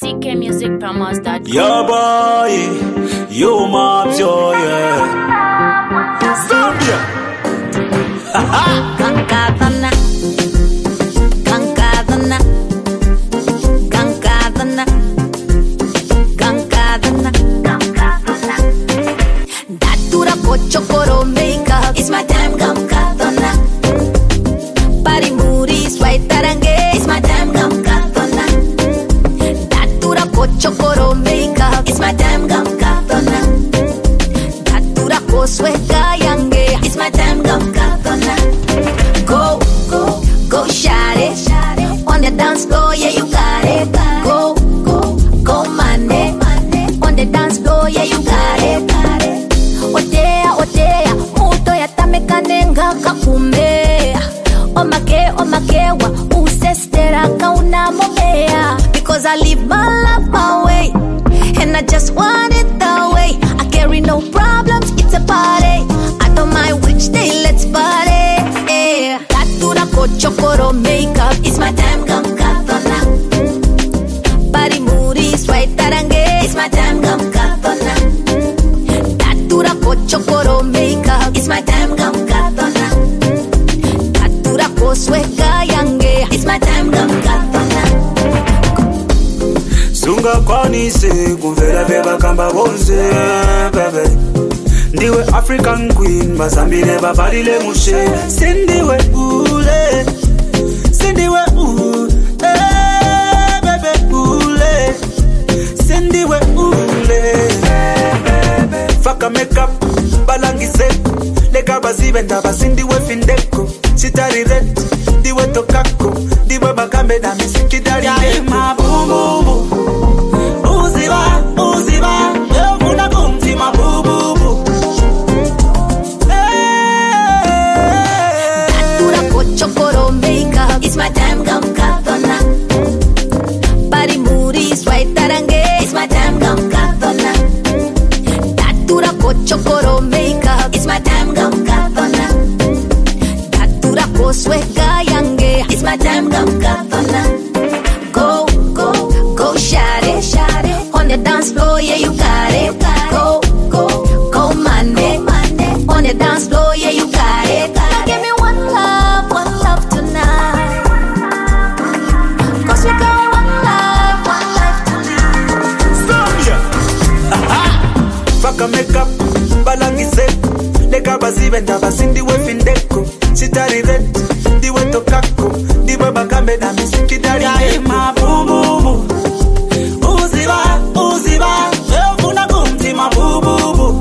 ckmusicpromos.com. Yo boy, you mobs, yo yeah. Zambia. Gankadana, Gankadana, Gankadana, Gankadana, Gankadana. Datura pocho koro makeup, it's my time. Gankadana. Pari muri swai tarange, it's my time. Gankadana. Datura pocho koro makeup, it's my time. Gankadana. Datura ko swega yange, it's my time. Gankadana. Go, go, go, shawty. On the dance floor, yeah, you got it. Go, go, go, money. On the dance floor, yeah, you got it. Otea, otea, muto ya tamekanenga kakume. Omake, wa, usestera kauna momea. Because I live my life my way, and I just want it that way. I carry no problems, it's a party. I don't mind which day, let's party. Datura kocho koro makeup, it's my time. Gankadana. Pari muri swai tarange, it's my time. Gankadana. Datura kocho koro makeup, it's my time. Gankadana. Datura ko swega yange, it's my time. Gankadana. Sunga kwanise kumvela beba kamba bonze bebe. Ndiwe African queen, mazambile babalile mushe. Sindiwe ule, sindiwe ule, bebe ule, sindiwe ule. Faka makeup, balangise, lega bazibenda basindiwe findeko. Sitari red, diwe tokako, diwe bakambe na misiki dari leko. Mabubu, uziba, uziba, yovuna kumti mabubu. Chokoro makeup, it's my time. Gankadana. Pari muri swai tarange, it's my time. Gankadana. Datura ko chokoro makeup, it's my time. Gankadana. Datura ko swega yange, it's my time. Gankadana. Go, go, go, shawty. On the dance floor, yeah, you got it. Go, go, go, money. On the dance floor, yeah, you got it. Now give me one love tonight. Cause we got one life tonight. Zambia. Faka makeup, balangise, lega bazibenda basindiwe findeko. Sitari red, diwe tokako, diwe bakambe na misiki dari leko. Mabubu, uziba, uziba, yovuna kumti mabubu.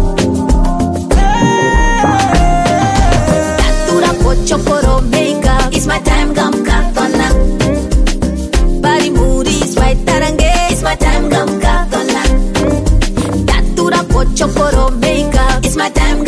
Datura pocho koro makeup, it's my time. Gankadana. Pari muri swai tarange, it's my time. Gankadana. Datura pocho koro makeup, it's my time.